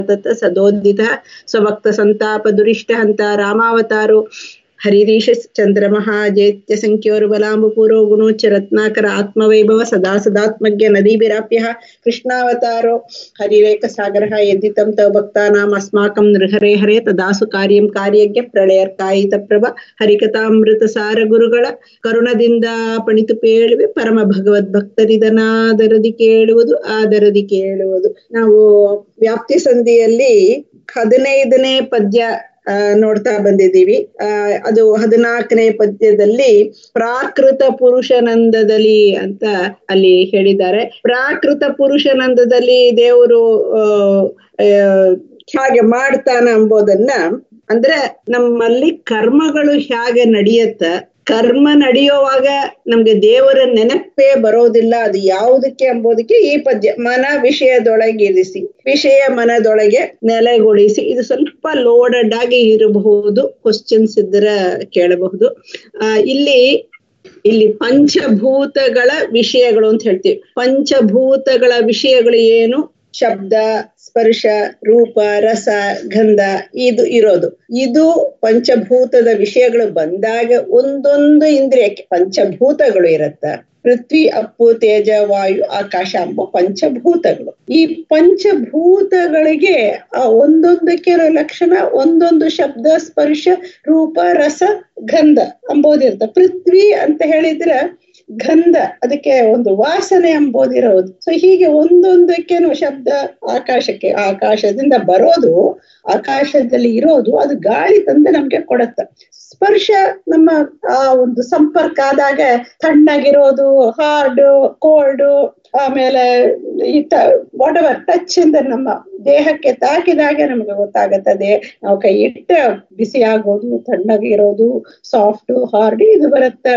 ತತ್ ಸದೋದಿತ ಸ್ವಭಕ್ತ ಸಂತಾಪ ದುರಿಷ್ಟ ಹಂತ ರಾಮಾವತಾರೋ ಹರಿರೀಶ ಚಂದ್ರಮಃ ಜೈತ್ಯ ಸಂಖ್ಯೋರು ಬಲಾಂಬುಪೂರೋ ಗುಣೋಚ್ಚ ರತ್ನಾಕರ ಆತ್ಮವೈಭವ ಸದಾ ಸದಾತ್ಮಜ್ಞ ನದೀಭಿರಾಪ್ಯ ಕೃಷ್ಣಾವತಾರೋ ಹರಿರೇಕ ಸಾಗರ ಯದಿತಂ ತವ ಭಕ್ತಾನಾಂ ಅಸ್ಮಾಕಂ ನೃಹರೇ ಹರೇ ತದಾಸು ಕಾರ್ಯಂ ಕಾರ್ಯಜ್ಞ ಪ್ರಳಯರ್ಕಾಯಿತ ಪ್ರಭ ಹರಿಕಥಾಮೃತ ಸಾರ ಗುರುಗಳ ಕರುಣದಿಂದ ಪಣಿತು ಪೇಳುವೆ ಪರಮ ಭಗವದ್ ಭಕ್ತರಿದನಾದರದಿ ಕೇಳುವುದು ಆದರದಿ ಕೇಳುವುದು. ನಾವು ವ್ಯಾಪ್ತಿ ಸಂಧಿಯಲ್ಲಿ 15ನೇ ಪದ್ಯ ನೋಡ್ತಾ ಬಂದಿದ್ದೀವಿ. ಅದು 14ನೇ ಪದ್ಯದಲ್ಲಿ ಪ್ರಾಕೃತ ಪುರುಷನಂದದಲ್ಲಿ ಅಂತ ಅಲ್ಲಿ ಹೇಳಿದ್ದಾರೆ. ಪ್ರಾಕೃತ ಪುರುಷನಂದದಲ್ಲಿ ದೇವರು ಹೇಗೆ ಮಾಡ್ತಾನ ಎಂಬುದನ್ನ, ಅಂದ್ರೆ ನಮ್ಮಲ್ಲಿ ಕರ್ಮಗಳು ಹೇಗೆ ನಡೆಯತ್ತ, ಕರ್ಮ ನಡೆಯುವಾಗ ನಮ್ಗೆ ದೇವರ ನೆನಪೇ ಬರೋದಿಲ್ಲ, ಅದು ಯಾವುದಕ್ಕೆ ಎಂಬುದಕ್ಕೆ ಈ ಪದ್ಯ ಮನ ವಿಷಯದೊಳಗಿರಿಸಿ, ವಿಷಯ ಮನದೊಳಗೆ ನೆಲೆಗೊಳಿಸಿ. ಇದು ಸ್ವಲ್ಪ ಲೋಡೆಡ್ ಆಗಿ ಇರಬಹುದು, ಕ್ವಶನ್ಸ್ ಇದ್ರೆ ಕೇಳಬಹುದು. ಇಲ್ಲಿ ಪಂಚಭೂತಗಳ ವಿಷಯಗಳು ಅಂತ ಹೇಳ್ತೀವಿ. ಪಂಚಭೂತಗಳ ವಿಷಯಗಳು ಏನು? ಶಬ್ದ, ಸ್ಪರ್ಶ, ರೂಪ, ರಸ, ಗಂಧ, ಇದು ಇರೋದು. ಇದು ಪಂಚಭೂತದ ವಿಷಯಗಳು ಬಂದಾಗ ಒಂದೊಂದು ಇಂದ್ರಿಯಕ್ಕೆ ಪಂಚಭೂತಗಳು ಇರತ್ತ. ಪೃಥ್ವಿ, ಅಪ್ಪು, ತೇಜ, ವಾಯು, ಆಕಾಶ ಎಂಬ ಪಂಚಭೂತಗಳು. ಈ ಪಂಚಭೂತಗಳಿಗೆ ಆ ಒಂದೊಂದಕ್ಕೆ ಲಕ್ಷಣ, ಒಂದೊಂದು ಶಬ್ದ, ಸ್ಪರ್ಶ, ರೂಪ, ರಸ, ಗಂಧ ಎಂಬುದಿರುತ್ತೆ. ಪೃಥ್ವಿ ಅಂತ ಹೇಳಿದ್ರೆ ಗಂಧ, ಅದಕ್ಕೆ ಒಂದು ವಾಸನೆ ಎಂಬುದಿರೋದು. ಸೊ ಹೀಗೆ ಒಂದೊಂದಕ್ಕೇನು ಶಬ್ದ, ಆಕಾಶಕ್ಕೆ, ಆಕಾಶದಿಂದ ಬರೋದು, ಆಕಾಶದಲ್ಲಿ ಇರೋದು, ಅದು ಗಾಳಿ ತಂದು ನಮ್ಗೆ ಕೊಡುತ್ತೆ. ಸ್ಪರ್ಶ ನಮ್ಮ ಆ ಒಂದು ಸಂಪರ್ಕ ಆದಾಗ ತಣ್ಣಗಿರೋದು, ಹಾರ್ಡ್, ಕೋಲ್ಡ್, ಆಮೇಲೆ ವಾಟ್ ಎವರ್ ಟಚ್ ಇಂದ ನಮ್ಮ ದೇಹಕ್ಕೆ ತಾಕಿದಾಗ ನಮ್ಗೆ ಗೊತ್ತಾಗತ್ತದೆ. ನಾವು ಕೈ ಇಟ್ಟ ಬಿಸಿ ಆಗೋದು, ತಣ್ಣಗಿರೋದು, ಸಾಫ್ಟ್, ಹಾರ್ಡ್, ಇದು ಬರುತ್ತೆ.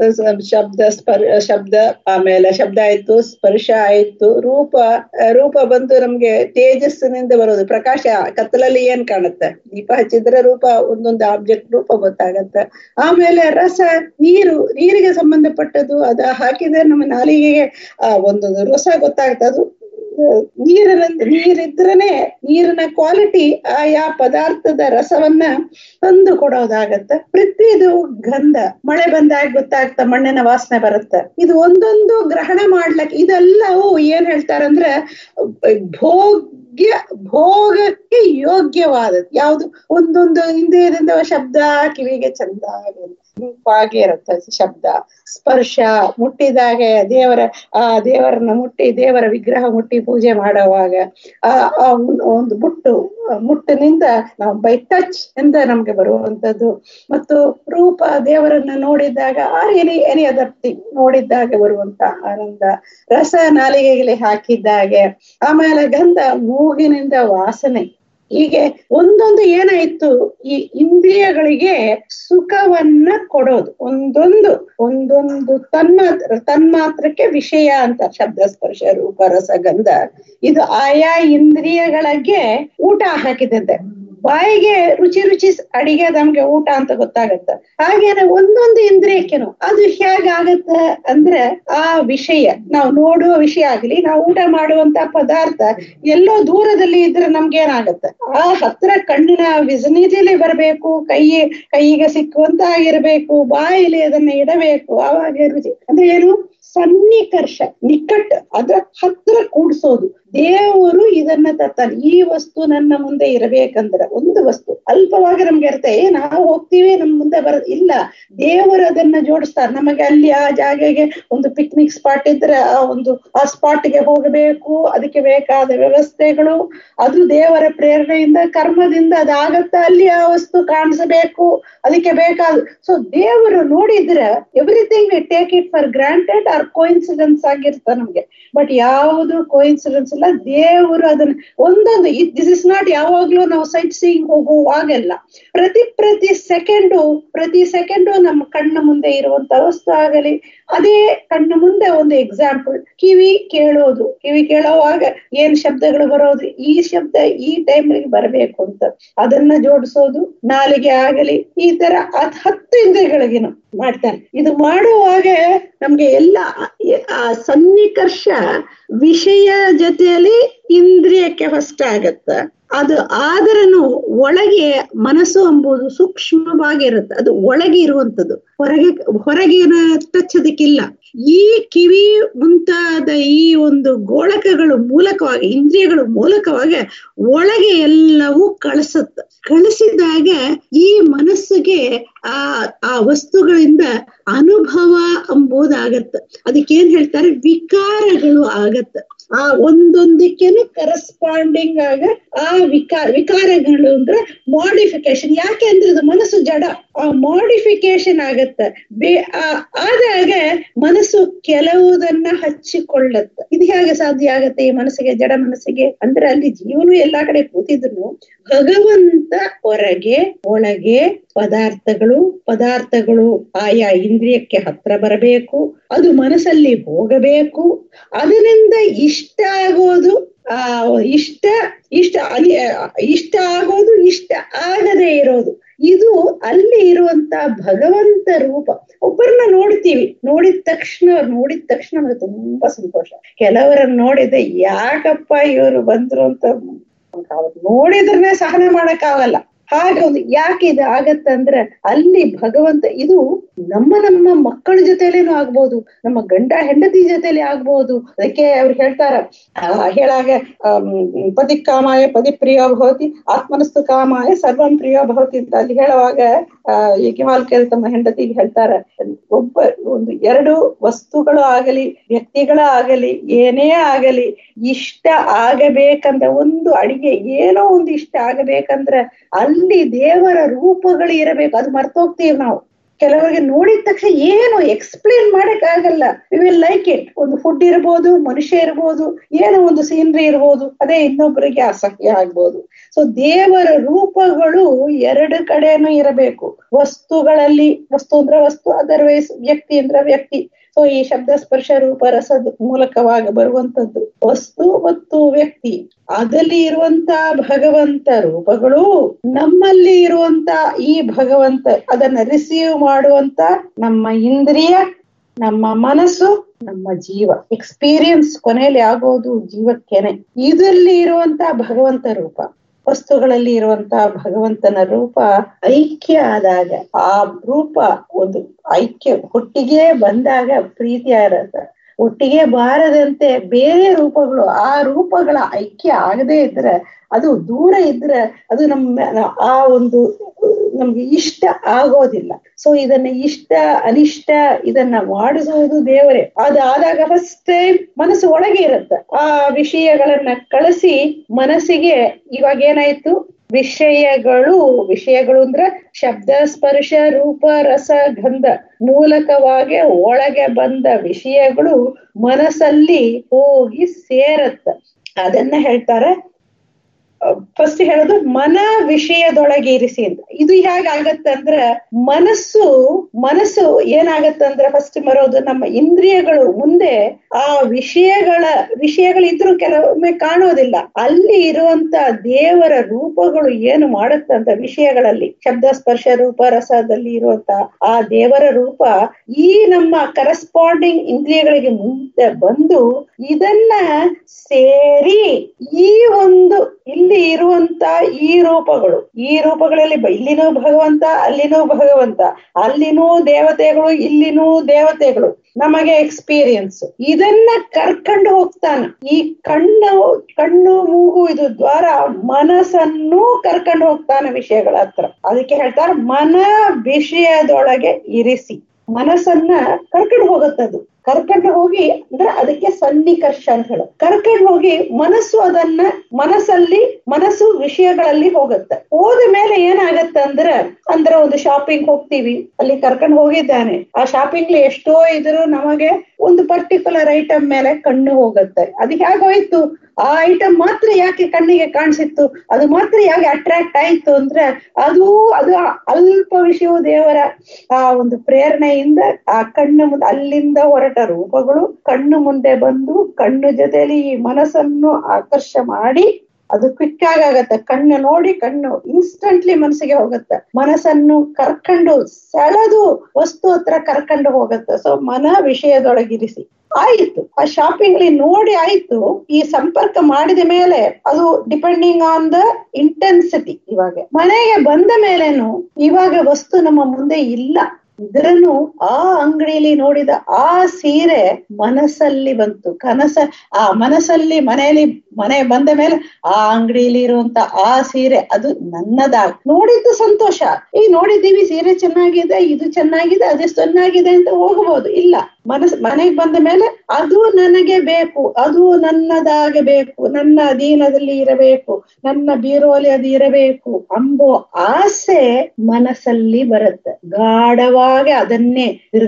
ಶಬ್ದ ಆಮೇಲೆ ಶಬ್ದ ಆಯ್ತು, ಸ್ಪರ್ಶ ಆಯ್ತು, ರೂಪ ಬಂದು ನಮ್ಗೆ ತೇಜಸ್ಸಿನಿಂದ ಬರೋದು, ಪ್ರಕಾಶ. ಕತ್ತಲಲ್ಲಿ ಏನ್ ಕಾಣುತ್ತೆ? ದೀಪ ಹಚ್ಚಿದ್ರೆ ರೂಪ, ಒಂದೊಂದು ಆಬ್ಜೆಕ್ಟ್ ರೂಪ ಗೊತ್ತಾಗತ್ತೆ. ಆಮೇಲೆ ರಸ, ನೀರಿಗೆ ಸಂಬಂಧಪಟ್ಟದ್ದು, ಅದ ಹಾಕಿದ್ರೆ ನಮ್ಮ ನಾಲಿಗೆಗೆ ಒಂದೊಂದು ರಸ ಗೊತ್ತಾಗುತ್ತೆ. ಅದು ನೀರಿದ್ರನೆ ನೀರಿನ ಕ್ವಾಲಿಟಿ ಆಯಾ ಪದಾರ್ಥದ ರಸವನ್ನ ತಂದು ಕೊಡೋದಾಗತ್ತೆ. ಪೃಥ್ವಿದು ಗಂಧ, ಮಳೆ ಬಂದಾಗ ಗೊತ್ತಾಗ್ತ, ಮಣ್ಣಿನ ವಾಸನೆ ಬರುತ್ತೆ. ಇದು ಒಂದೊಂದು ಗ್ರಹಣ ಮಾಡ್ಲಕ್ಕೆ ಇದೆಲ್ಲವೂ ಏನ್ ಹೇಳ್ತಾರಂದ್ರೆ ಭೋಗಕ್ಕೆ ಯೋಗ್ಯವಾದದ್ದು ಯಾವುದು? ಒಂದೊಂದು ಇಂದ್ರಿಯದಿಂದ ಶಬ್ದ ಕಿವಿಗೆ ಚಂದ ಇಂಪಾಗಿ ಇರುತ್ತೆ ಶಬ್ದ. ಸ್ಪರ್ಶ, ಮುಟ್ಟಿದಾಗ ದೇವರನ್ನ ಮುಟ್ಟಿ, ದೇವರ ವಿಗ್ರಹ ಮುಟ್ಟಿ ಪೂಜೆ ಮಾಡುವಾಗ ಒಂದು ಮುಟ್ಟಿನಿಂದ ನಾವು ಬೈ ಟಚ್ ಇಂದ ನಮ್ಗೆ ಬರುವಂತದ್ದು. ಮತ್ತು ರೂಪ, ದೇವರನ್ನ ನೋಡಿದಾಗ ಎನಿ ಅದರ್ ಥಿಂಗ್ ನೋಡಿದಾಗ ಬರುವಂತ ಆನಂದ. ರಸ, ನಾಲಿಗೆಗೆ ಹಾಕಿದ್ದಾಗೆ. ಆಮೇಲೆ ಗಂಧ, ಮೂಗಿನಿಂದ ವಾಸನೆ. ಹೀಗೆ ಒಂದೊಂದು ಏನಾಯ್ತು, ಈ ಇಂದ್ರಿಯಗಳಿಗೆ ಸುಖವನ್ನ ಕೊಡೋದು. ಒಂದೊಂದು ತನ್ಮಾತ್ರಕ್ಕೆ ವಿಷಯ ಅಂತ. ಶಬ್ದ, ಸ್ಪರ್ಶ, ರೂಪ, ರಸ, ಗಂಧ, ಇದು ಆಯಾ ಇಂದ್ರಿಯಗಳಿಗೆ ಊಟ ಹಾಕಿದಂತೆ. ಬಾಯಿಗೆ ರುಚಿ ಅಡಿಗೆ ನಮ್ಗೆ ಊಟ ಅಂತ ಗೊತ್ತಾಗತ್ತೆ. ಹಾಗೇನೆ ಒಂದೊಂದು ಇಂದ್ರಿಯಕ್ಕೇನು ಅದು ಹೇಗಾಗತ್ತೆ ಅಂದ್ರೆ, ಆ ವಿಷಯ ನಾವು ನೋಡುವ ವಿಷಯ ಆಗ್ಲಿ, ನಾವು ಊಟ ಮಾಡುವಂತ ಪದಾರ್ಥ ಎಲ್ಲೋ ದೂರದಲ್ಲಿ ಇದ್ರೆ ನಮ್ಗೇನಾಗತ್ತೆ, ಆ ಹತ್ರ ಕಣ್ಣಿನ ವಿಸನಿಟಿಲಿ ಬರಬೇಕು, ಕೈಗೆ ಸಿಕ್ಕುವಂತ ಆಗಿರ್ಬೇಕು, ಬಾಯಿಲಿ ಅದನ್ನ ಇಡಬೇಕು, ಆವಾಗ ರುಚಿ. ಅಂದ್ರೆ ಏನು? ಸನ್ನಿಕರ್ಷ, ನಿಕಟ್, ಅದ್ರ ಹತ್ರ ಕೂಡ್ಸೋದು. ದೇವರು ಇದನ್ನ ತರ್ತಾನೆ. ಈ ವಸ್ತು ನನ್ನ ಮುಂದೆ ಇರಬೇಕಂದ್ರೆ, ಒಂದು ವಸ್ತು ಅಲ್ಪವಾಗಿ ನಮ್ಗೆ ಇರುತ್ತೆ, ನಾವು ಹೋಗ್ತೀವಿ ನಮ್ ಮುಂದೆ ಬರೋದು ಇಲ್ಲ, ದೇವರು ಅದನ್ನ ಜೋಡಿಸ್ತಾರೆ ನಮಗೆ. ಅಲ್ಲಿ ಆ ಜಾಗೆಗೆ ಒಂದು ಪಿಕ್ನಿಕ್ ಸ್ಪಾಟ್ ಇದ್ರೆ ಆ ಸ್ಪಾಟ್ಗೆ ಹೋಗಬೇಕು, ಅದಕ್ಕೆ ಬೇಕಾದ ವ್ಯವಸ್ಥೆಗಳು, ಅದು ದೇವರ ಪ್ರೇರಣೆಯಿಂದ, ಕರ್ಮದಿಂದ ಅದಾಗತ್ತ. ಅಲ್ಲಿ ಆ ವಸ್ತು ಕಾಣಿಸಬೇಕು, ಅದಕ್ಕೆ ಬೇಕಾದ. ಸೊ ದೇವರು ನೋಡಿದ್ರೆ everything we take it for granted or coincidence ಆಗಿರ್ತ ನಮ್ಗೆ. ಬಟ್ ಯಾವುದು ಕೋಇನ್ಸಿಡೆನ್ಸ್ ಇಲ್ಲ. ದೇವರು ಅದನ್ನ ಒಂದೊಂದು, ದಿಸ್ ಇಸ್ ನಾಟ್ ಯಾವಾಗ್ಲೂ ನಾವು ಸೈಟ್ ಸೀಯಿಂಗ್ ಹೋಗುವಾಗೆಲ್ಲ ಪ್ರತಿ ಸೆಕೆಂಡು ನಮ್ಮ ಕಣ್ಣ ಮುಂದೆ ಇರುವಂತ ವಸ್ತು ಆಗಲಿ, ಅದೇ ಕಣ್ಣ ಮುಂದೆ ಒಂದು ಎಕ್ಸಾಂಪಲ್. ಕಿವಿ ಕೇಳೋವಾಗ ಏನ್ ಶಬ್ದಗಳು ಬರೋದು, ಈ ಶಬ್ದ ಈ ಟೈಮ್ಗೆ ಬರಬೇಕು ಅಂತ ಅದನ್ನ ಜೋಡಿಸೋದು. ನಾಲಿಗೆ ಆಗಲಿ, ಈ ತರ 10 ಇಂದ್ರಿಯಗಳಿಗೇನು ಮಾಡ್ತಾನೆ. ಇದು ಮಾಡುವಾಗ ನಮ್ಗೆ ಎಲ್ಲ ಆ ಸನ್ನಿಕರ್ಷ ವಿಷಯ ಜೊತೆಯಲ್ಲಿ ಇಂದ್ರಿಯಕ್ಕೆ ಫಸ್ಟ್ ಆಗತ್ತ. ಅದು ಆದರನು ಒಳಗೆ ಮನಸ್ಸು ಎಂಬುದು ಸೂಕ್ಷ್ಮವಾಗಿರುತ್ತೆ. ಅದು ಒಳಗೆ ಇರುವಂತದ್ದು, ಹೊರಗೆ ಟಚ್ಚದಕ್ಕಿಲ್ಲ. ಈ ಕಿವಿ ಮುಂತಾದ ಈ ಒಂದು ಗೋಳಕಗಳು ಮೂಲಕವಾಗಿ, ಇಂದ್ರಿಯಗಳು ಮೂಲಕವಾಗಿ ಒಳಗೆ ಎಲ್ಲವೂ ಕಳಿಸಿದಾಗ ಈ ಮನಸ್ಸಿಗೆ ಆ ವಸ್ತುಗಳಿಂದ ಅನುಭವ ಎಂಬುದಾಗತ್ತೆ. ಅದಕ್ಕೇನ್ ಹೇಳ್ತಾರೆ, ವಿಕಾರಗಳು ಆಗತ್ತೆ. ಆ ಒಂದೊಂದಕ್ಕೇನು ಕರೆಸ್ಪಾಂಡಿಂಗ್ ಆಗ ಆ ವಿಕಾರಗಳು ಅಂದ್ರೆ ಮಾಡಿಫಿಕೇಶನ್. ಯಾಕೆ ಅಂದ್ರೆ ಇದು ಮನಸ್ಸು ಜಡ, ಆ ಮಾಡಿಫಿಕೇಶನ್ ಆಗತ್ತೆ. ಆದಾಗ ಮನಸ್ಸು ಕೆಲವುದನ್ನ ಹಚ್ಚಿಕೊಳ್ಳುತ್ತೆ. ಇದು ಹೇಗೆ ಸಾಧ್ಯ ಆಗತ್ತೆ ಈ ಮನಸ್ಸಿಗೆ, ಜಡ ಮನಸ್ಸಿಗೆ? ಅಂದ್ರೆ ಅಲ್ಲಿ ಜೀವನು ಎಲ್ಲಾ ಕಡೆ ಕೂತಿದ್ರು ಭಗವಂತ ಹೊರಗೆ ಒಳಗೆ ಪದಾರ್ಥಗಳು ಆಯಾ ಇಂದ್ರಿಯಕ್ಕೆ ಹತ್ರ ಬರಬೇಕು, ಅದು ಮನಸ್ಸಲ್ಲಿ ಹೋಗಬೇಕು. ಅದರಿಂದ ಇಷ್ಟ ಆಗೋದು ಇಷ್ಟ ಆಗೋದು, ಇಷ್ಟ ಆಗದೆ ಇರೋದು, ಇದು ಅಲ್ಲಿ ಇರುವಂತ ಭಗವಂತ ರೂಪ. ಒಬ್ಬರನ್ನ ನೋಡ್ತೀವಿ, ನೋಡಿದ ತಕ್ಷಣ ನಮಗೆ ತುಂಬಾ ಸಂತೋಷ. ಕೆಲವರನ್ನ ನೋಡಿದ್ರೆ ಯಾಕಪ್ಪ ಇವರು ಬಂದ್ರು ಅಂತ ನೋಡಿದ್ರೆ ಸಹನೆ ಮಾಡಕ್ಕಾಗಲ್ಲ. ಹಾಗೆ ಒಂದು ಯಾಕೆ ಇದು ಆಗತ್ತಂದ್ರೆ ಅಲ್ಲಿ ಭಗವಂತ, ಇದು ನಮ್ಮ ಮಕ್ಕಳ ಜೊತೆಲೇನು ಆಗ್ಬೋದು, ನಮ್ಮ ಗಂಡ ಹೆಂಡತಿ ಜೊತೆಲಿ ಆಗ್ಬೋದು. ಅದಕ್ಕೆ ಅವ್ರು ಹೇಳಾಗ ಪದಿ ಕಾಮಾಯ ಪದಿ ಪ್ರಿಯ ಭವತಿ, ಆತ್ಮನಸ್ತು ಕಾಮಾಯ ಸರ್ವಂ ಪ್ರಿಯ ಭವತಿ ಅಂತ ಅಲ್ಲಿ ಹೇಳುವಾಗ ಯಜ್ಞವಾಲ್ಕರು ತಮ್ಮ ಹೆಂಡತಿಗೆ ಹೇಳ್ತಾರೆ, ಒಂದು ಎರಡು ವಸ್ತುಗಳು ಆಗಲಿ ವ್ಯಕ್ತಿಗಳ ಆಗಲಿ ಏನೇ ಆಗಲಿ ಇಷ್ಟ ಆಗಬೇಕಂದ್ರೆ, ಒಂದು ಅಡಿಗೆ ಏನೋ ಒಂದು ಇಷ್ಟ ಆಗಬೇಕಂದ್ರೆ ಅಲ್ಲಿ ದೇವರ ರೂಪಗಳು ಇರಬೇಕು. ಅದು ಮರ್ತೋಗ್ತೀವಿ ನಾವು. ಕೆಲವರಿಗೆ ನೋಡಿದ ತಕ್ಷಣ ಏನು ಎಕ್ಸ್ಪ್ಲೇನ್ ಮಾಡಕ್ ಆಗಲ್ಲ, ವಿ ವಿಲ್ ಲೈಕ್ ಇಟ್. ಒಂದು ಫುಡ್ ಇರ್ಬೋದು, ಮನುಷ್ಯ ಇರ್ಬೋದು, ಏನೋ ಒಂದು ಸೀನರಿ ಇರ್ಬೋದು, ಅದೇ ಇನ್ನೊಬ್ಬರಿಗೆ ಅಸಹ್ಯ ಆಗ್ಬೋದು. ಸೊ ದೇವರ ರೂಪಗಳು ಎರಡು ಕಡೆನೂ ಇರಬೇಕು. ವಸ್ತುಗಳಲ್ಲಿ, ವಸ್ತು ಅಂದ್ರೆ ವಸ್ತು, ಅದರ್ವೈಸ್ ವ್ಯಕ್ತಿ ಅಂದ್ರೆ ವ್ಯಕ್ತಿ. ಸೊ ಈ ಶಬ್ದ ಸ್ಪರ್ಶ ರೂಪ ರಸದ ಮೂಲಕವಾಗಿ ಬರುವಂತದ್ದು ವಸ್ತು ಮತ್ತು ವ್ಯಕ್ತಿ. ಅದಲ್ಲಿ ಇರುವಂತ ಭಗವಂತ ರೂಪಗಳು, ನಮ್ಮಲ್ಲಿ ಇರುವಂತ ಈ ಭಗವಂತ, ಅದನ್ನ ರಿಸೀವ್ ಮಾಡುವಂತ ನಮ್ಮ ಇಂದ್ರಿಯ, ನಮ್ಮ ಮನಸ್ಸು, ನಮ್ಮ ಜೀವ. ಎಕ್ಸ್ಪೀರಿಯನ್ಸ್ ಕೊನೆಯಲ್ಲಿ ಆಗೋದು ಜೀವಕ್ಕೇನೆ. ಇದರಲ್ಲಿ ಇರುವಂತ ಭಗವಂತ ರೂಪ, ವಸ್ತುಗಳಲ್ಲಿ ಇರುವಂತಹ ಭಗವಂತನ ರೂಪ ಐಕ್ಯ ಆದಾಗ, ಆ ರೂಪ ಒಂದು ಐಕ್ಯ ಒಟ್ಟಿಗೆ ಬಂದಾಗ ಪ್ರೀತಿ ಇರತ್ತೆ. ಒಟ್ಟಿಗೆ ಬಾರದಂತೆ ಬೇರೆ ರೂಪಗಳು, ಆ ರೂಪಗಳ ಐಕ್ಯ ಆಗದೆ ಇದ್ರೆ, ಅದು ದೂರ ಇದ್ರೆ ಅದು ಆ ಒಂದು ನಮ್ಗೆ ಇಷ್ಟ ಆಗೋದಿಲ್ಲ. ಸೊ ಇದನ್ನ ಇಷ್ಟ ಅನಿಷ್ಟ ಇದನ್ನ ಮಾಡಿಸುವುದು ದೇವರೇ. ಅದಾದಾಗ ಫಸ್ಟ್ ಟೈಮ್ ಮನಸ್ಸು ಒಳಗೆ ಇರುತ್ತೆ. ಆ ವಿಷಯಗಳನ್ನ ಕಳಿಸಿ ಮನಸ್ಸಿಗೆ ಇವಾಗ ಏನಾಯ್ತು, ವಿಷಯಗಳು ಅಂದ್ರೆ ಶಬ್ದ ಸ್ಪರ್ಶ ರೂಪ ರಸ ಗಂಧ ಮೂಲಕವಾಗಿ ಒಳಗೆ ಬಂದ ವಿಷಯಗಳು ಮನಸ್ಸಲ್ಲಿ ಹೋಗಿ ಸೇರತ್ತ. ಅದನ್ನ ಹೇಳ್ತಾರೆ, ಫಸ್ಟ್ ಹೇಳೋದು ಮನ ವಿಷಯದೊಳಗೆ ಇರಿಸಿ ಅಂತ. ಇದು ಹೇಗಾಗತ್ತಂದ್ರ ಮನಸ್ಸು ಏನಾಗತ್ತಂದ್ರ ಫಸ್ಟ್ ಬರೋದು ನಮ್ಮ ಇಂದ್ರಿಯಗಳು ಮುಂದೆ ಆ ವಿಷಯಗಳಿದ್ರು ಕೆಲವೊಮ್ಮೆ ಕಾಣೋದಿಲ್ಲ. ಅಲ್ಲಿ ಇರುವಂತ ದೇವರ ರೂಪಗಳು ಏನು ಮಾಡುತ್ತಂತ ವಿಷಯಗಳಲ್ಲಿ, ಶಬ್ದ ಸ್ಪರ್ಶ ರೂಪ ರಸದಲ್ಲಿ ಇರುವಂತ ಆ ದೇವರ ರೂಪ ಈ ನಮ್ಮ ಕರೆಸ್ಪಾಂಡಿಂಗ್ ಇಂದ್ರಿಯಗಳಿಗೆ ಮುಂದೆ ಬಂದು ಇದನ್ನ ಸೇರಿ ಈ ಒಂದು ಇಲ್ಲಿ ಇರುವಂತ ಈ ರೂಪಗಳಲ್ಲಿ ಇಲ್ಲಿನೂ ಭಗವಂತ, ಅಲ್ಲಿನೂ ಭಗವಂತ, ಅಲ್ಲಿನೂ ದೇವತೆಗಳು, ಇಲ್ಲಿನೂ ದೇವತೆಗಳು, ನಮಗೆ ಎಕ್ಸ್ಪೀರಿಯನ್ಸ್. ಇದನ್ನ ಕರ್ಕೊಂಡು ಹೋಗ್ತಾನ. ಈ ಕಣ್ಣು ಮೂಗು ಇದು ದ್ವಾರ ಮನಸ್ಸನ್ನು ಕರ್ಕೊಂಡು ಹೋಗ್ತಾನೆ ವಿಷಯಗಳ ಹತ್ರ. ಅದಕ್ಕೆ ಹೇಳ್ತಾರೆ ಮನ ವಿಷಯದೊಳಗೆ ಇರಿಸಿ. ಮನಸ್ಸನ್ನ ಕರ್ಕೊಂಡು ಹೋಗುತ್ತದು. ಕರ್ಕೊಂಡು ಹೋಗಿ ಅಂದ್ರೆ ಅದಕ್ಕೆ ಸನ್ನಿಕರ್ಷ ಅಂತ ಹೇಳ. ಕರ್ಕೊಂಡು ಹೋಗಿ ಮನಸ್ಸು ವಿಷಯಗಳಲ್ಲಿ ಹೋಗುತ್ತೆ. ಹೋದ ಮೇಲೆ ಏನಾಗತ್ತೆ ಅಂದ್ರೆ ಒಂದು ಶಾಪಿಂಗ್ ಹೋಗ್ತೀವಿ, ಅಲ್ಲಿ ಕರ್ಕೊಂಡು ಹೋಗಿದ್ದಾನೆ. ಆ ಶಾಪಿಂಗ್ ಎಷ್ಟೋ ಇದ್ರು ನಮಗೆ ಒಂದು ಪರ್ಟಿಕ್ಯುಲರ್ ಐಟಮ್ ಮೇಲೆ ಕಣ್ಣು ಹೋಗುತ್ತೆ. ಅದು ಹೇಗೋಯ್ತು, ಆ ಐಟಮ್ ಮಾತ್ರ ಯಾಕೆ ಕಣ್ಣಿಗೆ ಕಾಣಿಸಿತ್ತು, ಅದು ಮಾತ್ರ ಯಾಕೆ ಅಟ್ರಾಕ್ಟ್ ಆಯ್ತು ಅಂದ್ರೆ ಅದು ಅಲ್ಪ ವಿಷಯವು ದೇವರ ಆ ಒಂದು ಪ್ರೇರಣೆಯಿಂದ ಆ ಕಣ್ಣು ಮುಂದೆ ಅಲ್ಲಿಂದ ಹೊರಟ ರೂಪಗಳು ಕಣ್ಣು ಮುಂದೆ ಬಂದು ಕಣ್ಣು ಜೊತೆಲಿ ಈ ಮನಸ್ಸನ್ನು ಆಕರ್ಷ ಮಾಡಿ ಅದು ಕ್ವಿಕ್ ಆಗತ್ತೆ. ಕಣ್ಣು ನೋಡಿ ಕಣ್ಣು ಇನ್ಸ್ಟಂಟ್ಲಿ ಮನಸ್ಸಿಗೆ ಹೋಗುತ್ತೆ. ಮನಸ್ಸನ್ನು ಕರ್ಕೊಂಡು ಸೆಳೆದು ವಸ್ತು ಹತ್ರ ಕರ್ಕೊಂಡು ಹೋಗುತ್ತೆ. ಸೊ ಮನ ವಿಷಯದೊಳಗಿರಿಸಿ ಆಯ್ತು, ಆ ಶಾಪಿಂಗ್ ಅಲ್ಲಿ ನೋಡಿ ಆಯ್ತು. ಈ ಸಂಪರ್ಕ ಮಾಡಿದ ಮೇಲೆ ಅದು ಡಿಪೆಂಡಿಂಗ್ ಆನ್ ದ ಇಂಟೆನ್ಸಿಟಿ. ಇವಾಗ ಮನೆಗೆ ಬಂದ ಮೇಲೇನು ಇವಾಗ ವಸ್ತು ನಮ್ಮ ಮುಂದೆ ಇಲ್ಲ, ಇದ್ರನು ಆ ಅಂಗಡಿಯಲ್ಲಿ ನೋಡಿದ ಆ ಸೀರೆ ಮನಸ್ಸಲ್ಲಿ ಬಂತು. ಆ ಮನಸ್ಸಲ್ಲಿ ಮನೆ ಬಂದ ಮೇಲೆ ಆ ಅಂಗಡಿಯಲ್ಲಿ ಇರುವಂತ ಆ ಸೀರೆ ಅದು ನನ್ನದಾಗ. ನೋಡಿದ್ದು ಸಂತೋಷ, ಈ ನೋಡಿದ್ದೀವಿ ಸೀರೆ ಚೆನ್ನಾಗಿದೆ, ಇದು ಚೆನ್ನಾಗಿದೆ, ಅದು ಚೆನ್ನಾಗಿದೆ ಅಂತ ಹೋಗಬಹುದು. ಇಲ್ಲ, ಮನೆಗೆ ಬಂದ ಮೇಲೆ ಅದು ನನಗೆ ಬೇಕು, ಅದು ನನ್ನದಾಗಬೇಕು, ನನ್ನ ಅಧೀನದಲ್ಲಿ ಇರಬೇಕು, ನನ್ನ ಬೀರೋಲಿ ಅದು ಇರಬೇಕು ಅಂಬೋ ಆಸೆ ಮನಸ್ಸಲ್ಲಿ ಬರುತ್ತೆ. ಗಾಢವಾಗಿ ಅದನ್ನೇ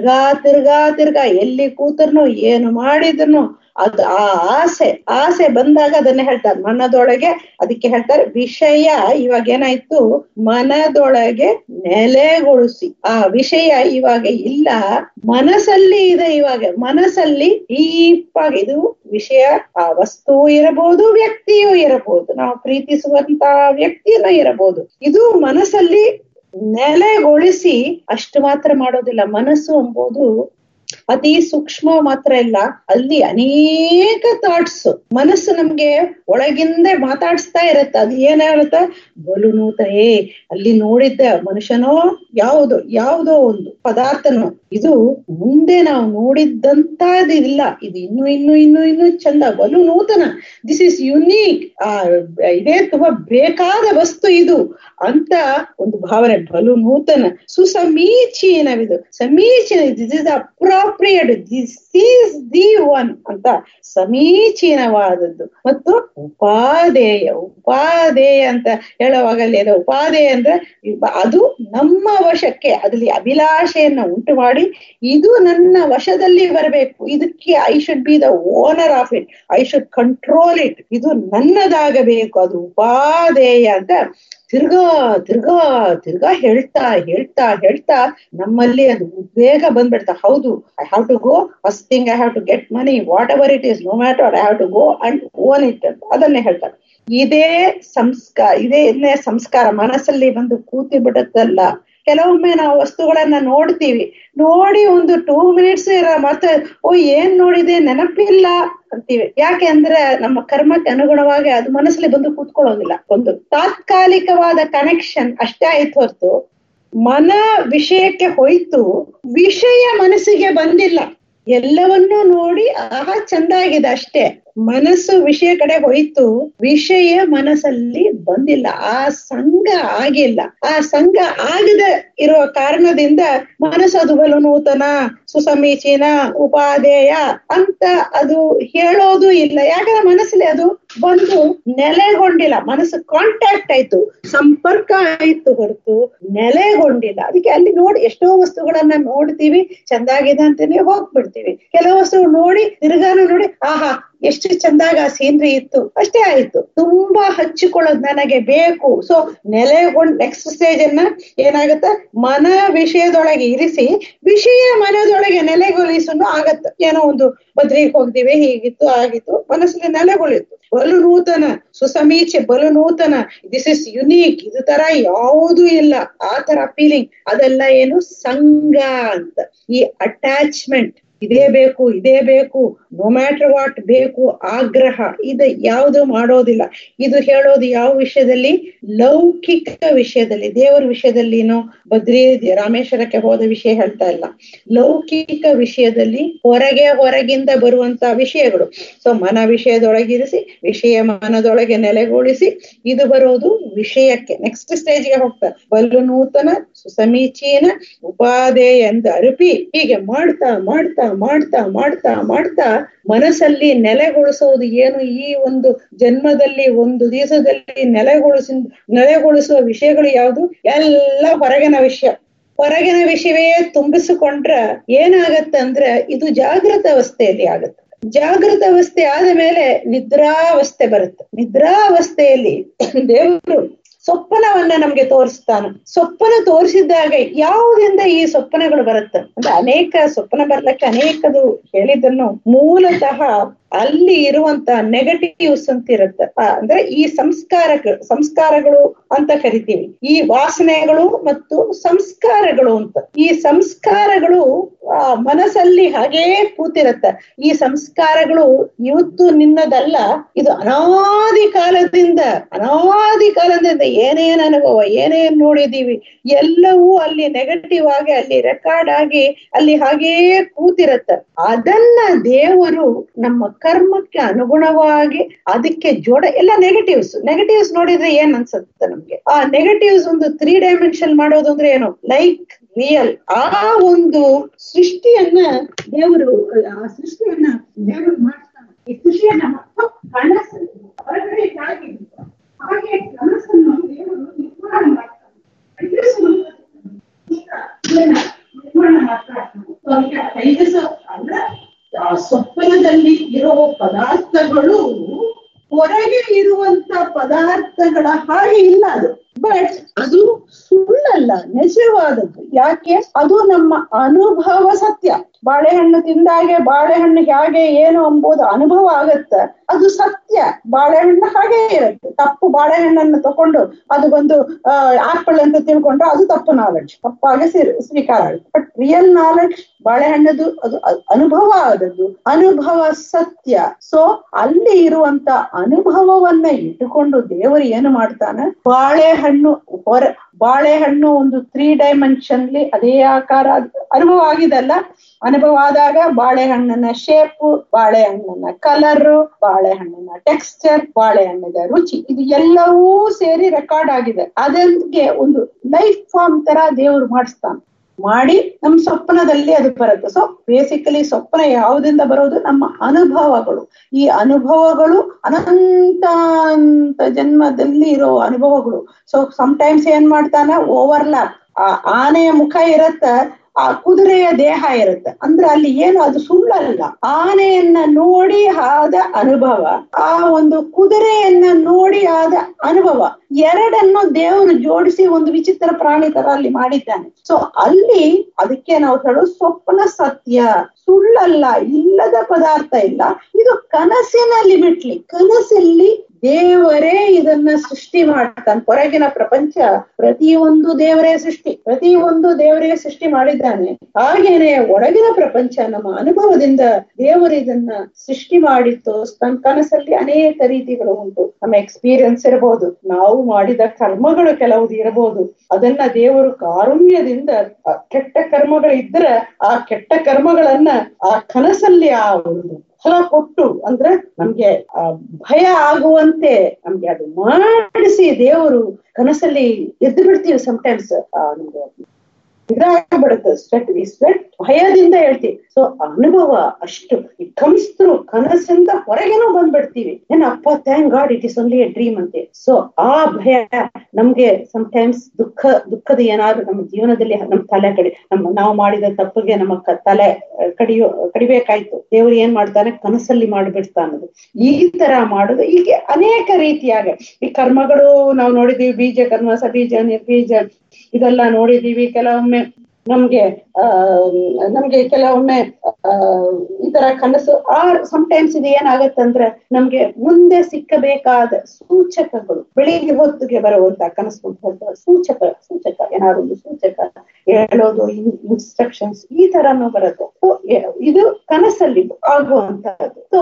ತಿರ್ಗಾ ಎಲ್ಲಿ ಕೂತರ್ನು ಏನು ಮಾಡಿದ್ರು ಅದು ಆ ಆಸೆ ಬಂದಾಗ ಅದನ್ನೇ ಹೇಳ್ತಾರೆ ಮನದೊಳಗೆ. ಅದಕ್ಕೆ ಹೇಳ್ತಾರೆ ವಿಷಯ. ಇವಾಗ ಏನಾಯ್ತು, ಮನದೊಳಗೆ ನೆಲೆಗೊಳಿಸಿ. ಆ ವಿಷಯ ಇವಾಗ ಇಲ್ಲ, ಮನಸ್ಸಲ್ಲಿ ಇದೆ. ಇವಾಗ ಮನಸ್ಸಲ್ಲಿ ಡೀಪಾಗಿ ಇದು ವಿಷಯ, ಆ ವಸ್ತು ಇರಬಹುದು, ವ್ಯಕ್ತಿಯೂ ಇರಬಹುದು, ನಾವು ಪ್ರೀತಿಸುವಂತ ವ್ಯಕ್ತಿನೂ ಇರಬಹುದು. ಇದು ಮನಸ್ಸಲ್ಲಿ ನೆಲೆಗೊಳಿಸಿ ಅಷ್ಟು ಮಾತ್ರ ಮಾಡೋದಿಲ್ಲ. ಮನಸ್ಸು ಎಂಬುದು ಅತಿ ಸೂಕ್ಷ್ಮ ಮಾತ್ರ ಇಲ್ಲ, ಅಲ್ಲಿ ಅನೇಕ ಥಾಟ್ಸ್ ಮನಸ್ಸು ನಮ್ಗೆ ಒಳಗಿಂದ ಮಾತಾಡಿಸ್ತಾ ಇರತ್ತೆ. ಅದು ಏನ್ ಹೇಳುತ್ತೆ, ಬಲು ನೂತನೇ, ಅಲ್ಲಿ ನೋಡಿದ್ದ ಮನುಷ್ಯನೋ ಯಾವುದೋ ಒಂದು ಪದಾರ್ಥನೋ ಇದು ಮುಂದೆ ನಾವು ನೋಡಿದ್ದಂತದ್ದು ಇಲ್ಲ, ಇದು ಇನ್ನು ಚಂದ, ಬಲು ನೂತನ, ದಿಸ್ ಇಸ್ ಯುನೀಕ್, ಇದೇ ತುಂಬಾ ಬೇಕಾದ ವಸ್ತು ಇದು ಅಂತ ಒಂದು ಭಾವನೆ. ಬಲು ನೂತನ, ಸುಸಮೀಚೀನವಿದು, ಸಮೀಚೀನ, this is appropriate, this is the one ಅಂತ ಸಮೀಚೀನವಾದದ್ದು. ಮತ್ತು ಉಪಾದೇಯ ಅಂತ ಹೇಳುವಾಗಲೇ ಉಪಾದೇಯ ಅಂದ್ರೆ ಅದು ನಮ್ಮ ವಶಕ್ಕೆ, ಅದಲ್ಲಿ ಅಭಿಲಾಷೆಯನ್ನ ಉಂಟು ಮಾಡಿ ಇದು ನನ್ನ ವಶದಲ್ಲಿ ಬರಬೇಕು, ಇದಕ್ಕೆ I should be the owner of it, I should control it, ಇದು ನನ್ನದಾಗಬೇಕು, ಅದು ಉಪಾದೇಯ ಅಂತ ತಿರ್ಗಾ ಹೇಳ್ತಾ ನಮ್ಮಲ್ಲಿ ಅದು ಉದ್ವೇಗ ಬಂದ್ಬಿಡ್ತಾ. ಹೌದು, I have to go, first thing I have to get money, whatever it is, no matter, I have to go and own it ಅಂತ ಅದನ್ನೇ ಹೇಳ್ತಾರೆ. ಇದೇ ಸಂಸ್ಕಾರ ಮನಸ್ಸಲ್ಲಿ ಬಂದು ಕೂತಿ ಬಿಡುತ್ತಲ್ಲ. ಕೆಲವೊಮ್ಮೆ ನಾವು ವಸ್ತುಗಳನ್ನ ನೋಡಿ ಒಂದು 2 minutes ಮತ್ತೆ ಏನ್ ನೋಡಿದೆ ನೆನಪಿಲ್ಲ ಅಂತೀವಿ. ಯಾಕೆ ಅಂದ್ರೆ ನಮ್ಮ ಕರ್ಮಕ್ಕೆ ಅನುಗುಣವಾಗಿ ಅದು ಮನಸ್ಸಲ್ಲಿ ಬಂದು ಕೂತ್ಕೊಳ್ಳೋದಿಲ್ಲ. ಒಂದು ತಾತ್ಕಾಲಿಕವಾದ ಕನೆಕ್ಷನ್ ಅಷ್ಟೇ ಆಯ್ತು ಹೊರತು ಮನ ವಿಷಯಕ್ಕೆ ಹೋಯ್ತು, ವಿಷಯ ಮನಸ್ಸಿಗೆ ಬಂದಿಲ್ಲ. ಎಲ್ಲವನ್ನೂ ನೋಡಿ ಆಹಾ ಚಂದಾಗಿದೆ ಅಷ್ಟೇ, ಮನಸ್ಸು ವಿಷಯ ಕಡೆ ಹೋಯ್ತು, ವಿಷಯ ಮನಸ್ಸಲ್ಲಿ ಬಂದಿಲ್ಲ, ಆ ಸಂಘ ಆಗಿಲ್ಲ. ಆ ಸಂಘ ಆಗದ ಇರುವ ಕಾರಣದಿಂದ ಮನಸ್ಸು ಅದು ಬಲು ನೂತನ, ಸುಸಮೀಚೀನ, ಉಪಾದೇಯ ಅಂತ ಅದು ಹೇಳೋದು ಇಲ್ಲ. ಯಾಕಂದ್ರೆ ಮನಸ್ಸಲ್ಲಿ ಅದು ಬಂದು ನೆಲೆಗೊಂಡಿಲ್ಲ. ಮನಸ್ಸು ಕಾಂಟ್ಯಾಕ್ಟ್ ಆಯ್ತು, ಸಂಪರ್ಕ ಆಯ್ತು ಹೊರತು ನೆಲೆಗೊಂಡಿಲ್ಲ. ಅದಕ್ಕೆ ಅಲ್ಲಿ ನೋಡಿ ಎಷ್ಟೋ ವಸ್ತುಗಳನ್ನ ನೋಡ್ತೀವಿ, ಚಂದಾಗಿದೆ ಅಂತಾನೆ ಹೋಗ್ಬಿಡ್ತೀವಿ. ಕೆಲವು ವಸ್ತು ನೋಡಿ ತಿರ್ಗಾನು ನೋಡಿ ಆಹಾ ಎಷ್ಟು ಚಂದಾಗ ಸೀನ್ರಿ ಇತ್ತು, ಅಷ್ಟೇ ಆಯ್ತು. ತುಂಬಾ ಹಚ್ಚಿಕೊಳ್ಳೋದು ನನಗೆ ಬೇಕು. ಸೊ ನೆಲೆಗೊಂಡು ನೆಕ್ಸ್ಟ್ ಸ್ಟೇಜ್ ಅನ್ನ ಏನಾಗುತ್ತೆ, ಮನ ವಿಷಯದೊಳಗೆ ಇರಿಸಿ ವಿಷಯ ಮನದೊಳಗೆ ನೆಲೆಗೊಳಿಸಲು ಆಗತ್ತೆ. ಏನೋ ಒಂದು ಬದ್ರಿಗೆ ಹೋಗ್ತೀವಿ, ಹೀಗಿತ್ತು ಆಗಿತ್ತು, ಮನಸ್ಸಲ್ಲಿ ನೆಲೆಗೊಳಿತು. ಬಲು ನೂತನ, ಸುಸಮೀಚೆ, ಬಲು ನೂತನ, ದಿಸ್ ಇಸ್ ಯುನೀಕ್, ಇದು ತರ ಯಾವುದೂ ಇಲ್ಲ, ಆ ತರ ಫೀಲಿಂಗ್. ಅದೆಲ್ಲ ಏನು ಸಂಘ ಅಂತ. ಈ ಅಟ್ಯಾಚ್ಮೆಂಟ್, ಇದೇ ಬೇಕು, ನೋ ಮ್ಯಾಟರ್ ವಾಟ್ ಬೇಕು, ಆಗ್ರಹ, ಇದು ಯಾವುದು ಮಾಡೋದಿಲ್ಲ. ಇದು ಹೇಳೋದು ಯಾವ ವಿಷಯದಲ್ಲಿ, ಲೌಕಿಕ ವಿಷಯದಲ್ಲಿ. ದೇವರ ವಿಷಯದಲ್ಲಿನೋ ರಾಮೇಶ್ವರಕ್ಕೆ ಹೋದ ವಿಷಯ ಹೇಳ್ತಾ ಇಲ್ಲ, ಲೌಕಿಕ ವಿಷಯದಲ್ಲಿ ಹೊರಗಿಂದ ಬರುವಂತ ವಿಷಯಗಳು. ಸೊ ಮನ ವಿಷಯದೊಳಗಿರಿಸಿ ವಿಷಯ ಮನದೊಳಗೆ ನೆಲೆಗೊಳಿಸಿ ಇದು ಬರೋದು ವಿಷಯಕ್ಕೆ. ನೆಕ್ಸ್ಟ್ ಸ್ಟೇಜ್ಗೆ ಹೋಗ್ತಾರೆ. ಬಲು ನೂತನ, ಸುಸಮೀಚೀನ, ಉಪಾದೇಯ ಎಂದು ಅರುಪಿ ಹೀಗೆ ಮಾಡ್ತಾ ಮನಸ್ಸಲ್ಲಿ ನೆಲೆಗೊಳಿಸೋದು ಏನು, ಈ ಒಂದು ಜನ್ಮದಲ್ಲಿ ಒಂದು ದಿವಸದಲ್ಲಿ ನೆಲೆಗೊಳಿಸುವ ವಿಷಯಗಳು ಯಾವುದು, ಎಲ್ಲ ಹೊರಗಿನ ವಿಷಯವೇ ತುಂಬಿಸಿಕೊಂಡ್ರ ಏನಾಗತ್ತಂದ್ರೆ ಇದು ಜಾಗೃತ ಅವಸ್ಥೆಯಲ್ಲಿ ಆಗತ್ತೆ. ಜಾಗೃತ ಅವಸ್ಥೆ ಆದ ಮೇಲೆ ನಿದ್ರಾವಸ್ಥೆ ಬರುತ್ತೆ. ನಿದ್ರಾವಸ್ಥೆಯಲ್ಲಿ ದೇವರು ಸ್ವಪ್ನವನ್ನ ನಮ್ಗೆ ತೋರಿಸ್ತಾನೆ. ಸ್ವಪ್ನ ತೋರಿಸಿದಾಗ ಯಾವುದರಿಂದ ಈ ಸ್ವಪ್ನಗಳು ಬರುತ್ತೆ ಅಂದ್ರೆ ಅನೇಕ ಸ್ವಪ್ನ ಬರ್ಲಿಕ್ಕೆ ಅನೇಕದು ಹೇಳಿದ್ದನ್ನು ಮೂಲತಃ ಅಲ್ಲಿ ಇರುವಂತ ನೆಗೆಟಿವ್ಸ್ ಅಂತ ಇರುತ್ತೆ. ಅಂದ್ರೆ ಈ ಸಂಸ್ಕಾರಗಳು ಅಂತ ಕರಿತೀವಿ. ಈ ವಾಸನೆಗಳು ಮತ್ತು ಸಂಸ್ಕಾರಗಳು ಅಂತ. ಈ ಸಂಸ್ಕಾರಗಳು ಮನಸ್ಸಲ್ಲಿ ಹಾಗೇ ಕೂತಿರತ್ತೆ. ಈ ಸಂಸ್ಕಾರಗಳು ಇವತ್ತು ನಿನ್ನದಲ್ಲ, ಇದು ಅನಾದಿ ಕಾಲದಿಂದ ಏನೇನ್ ಅನುಭವ, ಏನೇನ್ ನೋಡಿದೀವಿ ಎಲ್ಲವೂ ಅಲ್ಲಿ ನೆಗೆಟಿವ್ ಆಗಿ ಅಲ್ಲಿ ರೆಕಾರ್ಡ್ ಆಗಿ ಅಲ್ಲಿ ಹಾಗೇ ಕೂತಿರತ್ತೆ. ಅದನ್ನ ದೇವರು ನಮ್ಮ ಕರ್ಮಕ್ಕೆ ಅನುಗುಣವಾಗಿ ಅದಕ್ಕೆ ಎಲ್ಲ ನೆಗೆಟಿವ್ಸ್ ನೋಡಿದ್ರೆ ಏನ್ ಅನ್ಸುತ್ತೆ ನಮ್ಗೆ? ಆ ನೆಗೆಟಿವ್ಸ್ ಒಂದು 3 ಡೈಮೆನ್ಷನ್ ಮಾಡೋದು ಅಂದ್ರೆ ಏನು? Like real. ಆ ಒಂದು ಸೃಷ್ಟಿಯನ್ನ ದೇವರು ಮಾಡ್ತಾನೆ. ಈ ಸೃಷ್ಟಿಯನ್ನ ಕನಸನ್ನು ಹೊರಗಡೆ ಹಾಗೆ ಕನಸನ್ನು ದೇವರು ನಿರ್ಮಾಣ ಮಾಡ್ತಾನೆ. ನಿರ್ಮಾಣ ಮಾಡ್ತಾನೆ. ಸ್ವಪ್ನದಲ್ಲಿ ಇರೋ ಪದಾರ್ಥಗಳು ಹೊರಗೆ ಇರುವಂತ ಪದಾರ್ಥಗಳ ಹಾಗೆ ಇಲ್ಲ ಅದು. ಬಟ್ ಅದು ಸುಳ್ಳಲ್ಲ, ನಿಜವಾದದ್ದು. ಯಾಕೆ? ಅದು ನಮ್ಮ ಅನುಭವ ಸತ್ಯ. ಬಾಳೆಹಣ್ಣು ತಿಂದಾಗೆ ಬಾಳೆಹಣ್ಣು ಹೇಗೆ ಏನು ಎಂಬುದು ಅನುಭವ ಆಗತ್ತೆ, ಅದು ಸತ್ಯ. ಬಾಳೆಹಣ್ಣು ಹಾಗೆ ಇರುತ್ತೆ. ತಪ್ಪು ಬಾಳೆಹಣ್ಣನ್ನು ತಕೊಂಡು ಅದು ಒಂದು ಆಪಲ್ ಅಂತ ತಿಳ್ಕೊಂಡ್ರೆ ಅದು ತಪ್ಪು ನಾಲೆಡ್ಜ್, ತಪ್ಪಾಗಿ ಸ್ವೀಕಾರ ಆಗುತ್ತೆ. ಬಟ್ ರಿಯಲ್ ನಾಲೆಡ್ಜ್ ಬಾಳೆಹಣ್ಣದು ಅದು ಅನುಭವ ಆದದ್ದು, ಅನುಭವ ಸತ್ಯ. ಸೊ ಅಲ್ಲಿ ಇರುವಂತ ಅನುಭವವನ್ನ ಇಟ್ಟುಕೊಂಡು ದೇವರು ಏನು ಮಾಡ್ತಾನೆ? ಬಾಳೆಹಣ್ಣು ಒಂದು 3 ಡೈಮೆನ್ಷನ್ಲಿ ಅದೇ ಆಕಾರ ಅನುಭವ ಆಗಿದಲ್ಲ. ಅನುಭವ ಆದಾಗ ಬಾಳೆಹಣ್ಣಿನ ಶೇಪ್, ಬಾಳೆಹಣ್ಣಿನ ಕಲರ್, ಬಾಳೆಹಣ್ಣಿನ ಟೆಕ್ಸ್ಚರ್, ಬಾಳೆಹಣ್ಣಿನ ರುಚಿ, ಇದು ಎಲ್ಲವೂ ಸೇರಿ ರೆಕಾರ್ಡ್ ಆಗಿದೆ. ಅದಕ್ಕೆ ಒಂದು ಲೈಫ್ ಫಾರ್ಮ್ ತರ ದೇವರು ಮಾಡಿ ನಮ್ಮ ಸ್ವಪ್ನದಲ್ಲಿ ಅದು ಬರುತ್ತೆ. ಸೊ ಬೇಸಿಕಲಿ ಸ್ವಪ್ನ ಯಾವುದರಿಂದ ಬರೋದು? ನಮ್ಮ ಅನುಭವಗಳು. ಈ ಅನುಭವಗಳು ಅನಂತ ಜನ್ಮದಲ್ಲಿ ಇರೋ ಅನುಭವಗಳು. ಸೊ ಸಮ್ಟೈಮ್ಸ್ ಏನ್ ಮಾಡ್ತಾನೆ? ಓವರ್ಲ್ಯಾಪ್. ಆ ಆನೆಯ ಮುಖ ಇರತ್ತ, ಆ ಕುದುರೆಯ ದೇಹ ಇರುತ್ತೆ. ಅಂದ್ರೆ ಅಲ್ಲಿ ಏನು ಅದು ಸುಳ್ಳಲ್ಲ. ಆನೆಯನ್ನ ನೋಡಿ ಆದ ಅನುಭವ, ಆ ಒಂದು ಕುದುರೆಯನ್ನ ನೋಡಿ ಆದ ಅನುಭವ, ಎರಡನ್ನು ದೇವರು ಜೋಡಿಸಿ ಒಂದು ವಿಚಿತ್ರ ಪ್ರಾಣಿ ತರ ಅಲ್ಲಿ ಮಾಡಿದ್ದಾನೆ. ಸೊ ಅಲ್ಲಿ ಅದಕ್ಕೆ ನಾವು ಹೇಳೋದು ಸ್ವಪ್ನ ಸತ್ಯ, ಸುಳ್ಳಲ್ಲ, ಇಲ್ಲದ ಪದಾರ್ಥ ಇಲ್ಲ. ಇದು ಕನಸಿನ ಲಿಮಿಟ್ಲಿ, ಕನಸಲ್ಲಿ ದೇವರೇ ಇದನ್ನ ಸೃಷ್ಟಿ ಮಾಡ್ತಾನೆ. ಹೊರಗಿನ ಪ್ರಪಂಚ ಪ್ರತಿಯೊಂದು ದೇವರೇ ಸೃಷ್ಟಿ ಮಾಡಿದ್ದಾನೆ. ಹಾಗೇನೆ ಒಳಗಿನ ಪ್ರಪಂಚ ನಮ್ಮ ಅನುಭವದಿಂದ ದೇವರು ಇದನ್ನ ಸೃಷ್ಟಿ ಮಾಡಿತ್ತು. ತನ್ನ ಕನಸಲ್ಲಿ ಅನೇಕ ರೀತಿಗಳು ಉಂಟು. ನಮ್ಮ ಎಕ್ಸ್ಪೀರಿಯನ್ಸ್ ಇರಬಹುದು, ನಾವು ಮಾಡಿದ ಕರ್ಮಗಳು ಕೆಲವುದು ಇರಬಹುದು. ಅದನ್ನ ದೇವರು ಕಾರುಣ್ಯದಿಂದ, ಕೆಟ್ಟ ಕರ್ಮಗಳಿದ್ರೆ ಆ ಕೆಟ್ಟ ಕರ್ಮಗಳನ್ನ ಆ ಕನಸಲ್ಲಿ ಆ ಒಂದು ಫಲ ಕೊಟ್ಟು, ಅಂದ್ರೆ ನಮ್ಗೆ ಭಯ ಆಗುವಂತೆ ನಮ್ಗೆ ಅದು ಮಾಡಿಸಿ ದೇವರು ಕನಸಲ್ಲಿ ಎದ್ದು ಬಿಡ್ತೀವಿ. ಸಮ್ಟೈಮ್ಸ್ ನಮ್ಗೆ ಇದಾಗ್ಬಿಡುತ್ತೆ, ಸ್ವೆಟ್ ಭಯದಿಂದ ಹೇಳ್ತೀವಿ. ಸೊ ಅನುಭವ ಅಷ್ಟು ಇಟ್ ಕಮ್ಸ್ ಥ್ರೂ ಕನಸಿಂದ ಹೊರಗೇನೋ ಬಂದ್ಬಿಡ್ತೀವಿ. ಏನಪ್ಪ, thank God it is only a dream ಅಂತೆ. ಸೊ ಆ ಭಯ ನಮ್ಗೆ ಸಮ್ಟೈಮ್ಸ್ ದುಃಖದ ಏನಾದ್ರು ನಮ್ಮ ಜೀವನದಲ್ಲಿ ನಮ್ಮ ತಲೆ ನಾವು ಮಾಡಿದ ತಪ್ಪಿಗೆ ನಮ್ಮ ತಲೆ ಕಡಿಬೇಕಾಯ್ತು. ದೇವರು ಏನ್ ಮಾಡ್ತಾನೆ? ಕನಸಲ್ಲಿ ಮಾಡಿಬಿಡ್ತಾನದು. ಈ ತರ ಮಾಡೋದು ಹೀಗೆ ಅನೇಕ ರೀತಿಯಾಗ ಈ ಕರ್ಮಗಳು ನಾವು ನೋಡಿದೀವಿ. ಬೀಜ ಕರ್ಮ, ಸಬೀಜ, ನಿರ್ಬೀಜ ಇದೆಲ್ಲ ನೋಡಿದೀವಿ. ಕೆಲವೊಮ್ಮೆ ನಮ್ಗೆ ಕೆಲವೊಮ್ಮೆ ಈ ತರ ಕನಸು ಸಮ್ಟೈಮ್ಸ್ ಇದು ಏನಾಗತ್ತಂದ್ರೆ ನಮ್ಗೆ ಮುಂದೆ ಸಿಕ್ಕಬೇಕಾದ ಸೂಚಕಗಳು, ಬೆಳಿಗ್ಗೆ ಹೊತ್ತಿಗೆ ಬರುವಂತ ಕನಸು ಸೂಚಕ ಏನಾದ್ರು ಒಂದು ಸೂಚಕ ಹೇಳೋದು, ಇನ್ಸ್ಟ್ರಕ್ಷನ್ಸ್ ಈ ತರನು ಬರುತ್ತೆ. ಇದು ಕನಸಲ್ಲಿ ಆಗುವಂತಹದ್ದು. ಸೊ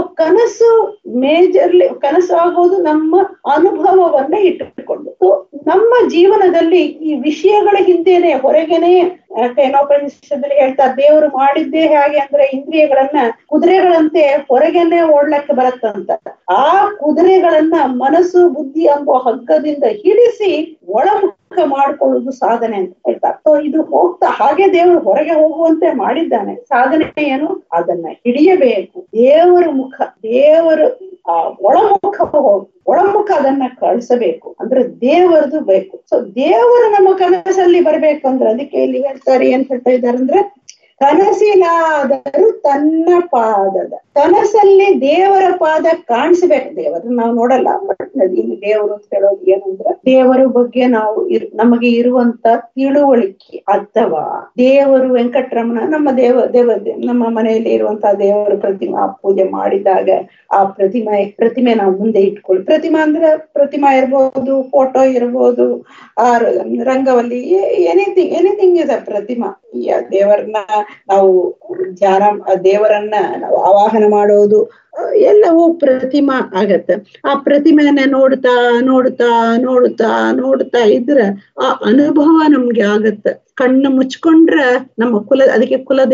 ಕನಸು ಆಗೋದು ನಮ್ಮ ಅನುಭವವನ್ನ ಇಟ್ಟುಕೊಂಡು. ಸೊ ನಮ್ಮ ಜೀವನದಲ್ಲಿ ಈ ವಿಷಯಗಳ ಹಿಂದೆನೆ ಹೊರಗೇನೆ ಕೇನೋಪನಿಷತ್ತಲ್ಲಿ ಹೇಳ್ತಾರೆ, ದೇವರು ಮಾಡಿದ್ದೇ ಹೇಗೆ ಅಂದ್ರೆ ಇಂದ್ರಿಯಗಳನ್ನ ಕುದುರೆಗಳಂತೆ ಹೊರಗೇನೆ ಓಡ್ಲಕ್ಕೆ ಬರತ್ತಂತ. ಆ ಕುದುರೆಗಳನ್ನ ಮನಸ್ಸು ಬುದ್ಧಿ ಎಂಬ ಹಗ್ಗದಿಂದ ಹಿಡಿಸಿ ಒಳಮುಖ ಮಾಡ್ಕೊಳ್ಳುವುದು ಸಾಧನೆ ಅಂತ ಹೇಳ್ತಾರೆ. ಸೊ ಇದು ಹೋಗ್ತಾ ಹಾಗೆ ದೇವರು ಹೊರಗೆ ಹೋಗುವಂತೆ ಮಾಡಿದ್ದಾನೆ. ಸಾಧನೆ ಏನು? ಅದನ್ನ ಹಿಡಿಯಬೇಕು. ದೇವರು ಆ ಒಳಮುಖ ಅದನ್ನ ಕಳಿಸಬೇಕು. ಅಂದ್ರೆ ದೇವರದು ಬೇಕು. ಸೊ ದೇವರು ನಮ್ಮ ಕನಸಲ್ಲಿ ಬರ್ಬೇಕು ಅಂದ್ರೆ ಅದಕ್ಕೆ ಇಲ್ಲಿ ಹೇಳ್ತಾರೆ, ಏನ್ ಹೇಳ್ತಾ ಇದ್ದಾರೆ ಅಂದ್ರೆ ಕನಸಿಲಾದರೂ ತನ್ನ ಪಾದದ, ಕನಸಲ್ಲಿ ದೇವರ ಪಾದ ಕಾಣಿಸ್ಬೇಕು. ದೇವರನ್ನ ನಾವು ನೋಡಲ್ಲ, ಬಟ್ ಇಲ್ಲಿ ದೇವರು ಅಂತ ಹೇಳೋದು ಏನಂದ್ರೆ ದೇವರ ಬಗ್ಗೆ ನಾವು ನಮಗೆ ಇರುವಂತ ತಿಳುವಳಿಕೆ, ಅಥವಾ ದೇವರು ವೆಂಕಟರಮಣ ನಮ್ಮ ನಮ್ಮ ಮನೆಯಲ್ಲಿ ಇರುವಂತಹ ದೇವರ ಪ್ರತಿಮಾ ಪೂಜೆ ಮಾಡಿದಾಗ ಆ ಪ್ರತಿಮೆ ನಾವು ಮುಂದೆ ಇಟ್ಕೊಳ್ಳಿ. ಪ್ರತಿಮಾ ಅಂದ್ರೆ ಪ್ರತಿಮಾ ಇರ್ಬೋದು, ಫೋಟೋ ಇರ್ಬೋದು, ಆ ರಂಗವಲ್ಲಿ, ಎನಿಥಿಂಗ್ ಇದೆ ಪ್ರತಿಮಾ. ದೇವರನ್ನ ನಾವು ಧ್ಯಾನ, ದೇವರನ್ನ ನಾವು ಆವಾಹನ ಮಾಡೋದು ಎಲ್ಲವೂ ಪ್ರತಿಮಾ ಆಗತ್ತೆ. ಆ ಪ್ರತಿಮೆಯನ್ನ ನೋಡ್ತಾ ನೋಡ್ತಾ ನೋಡ್ತಾ ನೋಡ್ತಾ ಇದ್ರೆ ಆ ಅನುಭವ ನಮ್ಗೆ ಆಗತ್ತೆ. ಕಣ್ಣು ಮುಚ್ಕೊಂಡ್ರೆ ನಮ್ಮ ಅದಕ್ಕೆ